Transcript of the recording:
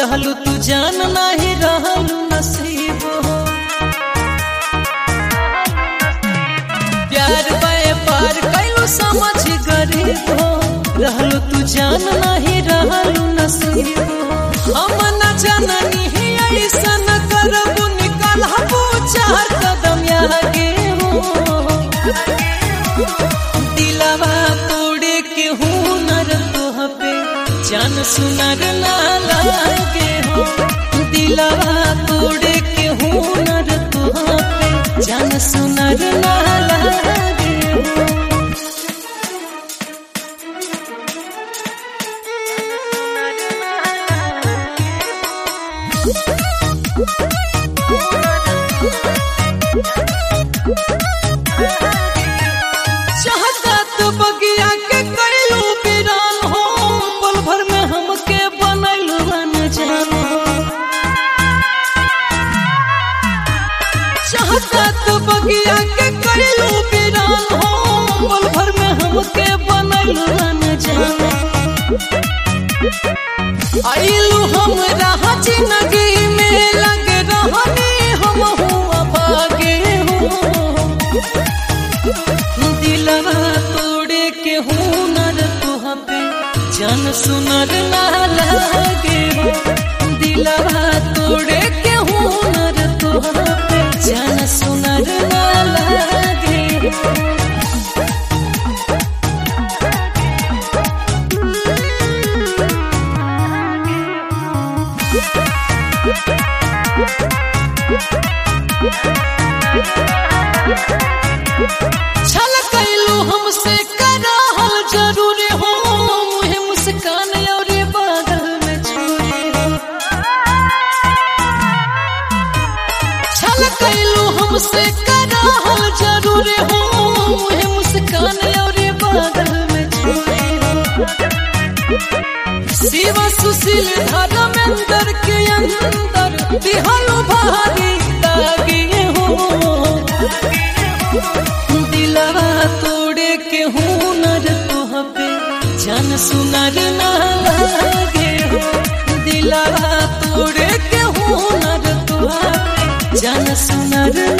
रहलू तू जान नहीं रहलू नसीब हो। प्यार व्यापार कैलू समझ गरीब हो, रहलू तू जान नहीं रहलू नसीब हो। हम न जननी ऐसा न करबू, निकल हबू 4 कदम आगे हो। दिलवा तोड़े के हुनर तोह पे जान सुनर ना लागे हो। दिलवा तोड़े के हुनर तोह पे जान सुनर ना लागे हो। चाहता तो बगिया के कैलू वीरान हो, पल भर में हमके बनैलू अनजान हो। चाहता तो बगिया के कैलू वीरान हो, पल भर में हमके बनैलू अनजान हो। आइलू हमरा जिंदगी में लग रहनी हम हुआ भागे हो। दिलवा तोड़े के हुनर तोह पे जान सुनर ना लागे हो। दिलवा तोड़े के हुनर तोह पे जान सुनर ना लागे हो। छल कैलू हमसे कराहल जरूरी हो, मुहे मुस्कान और बगल में छुरी हो। छल कैलू हमसे कराहल जरूरी हो, मुहे मुस्कान और बगल में छुरी हो। शिव सुशील धर्मेंद्र के अंदर दिहलो भारी दागी हो। दिलवा तोड़े के हुनर तोह पे जान सुनर ना लागे हो। दिलवा तोड़े के हुनर तोह पे जान सुनर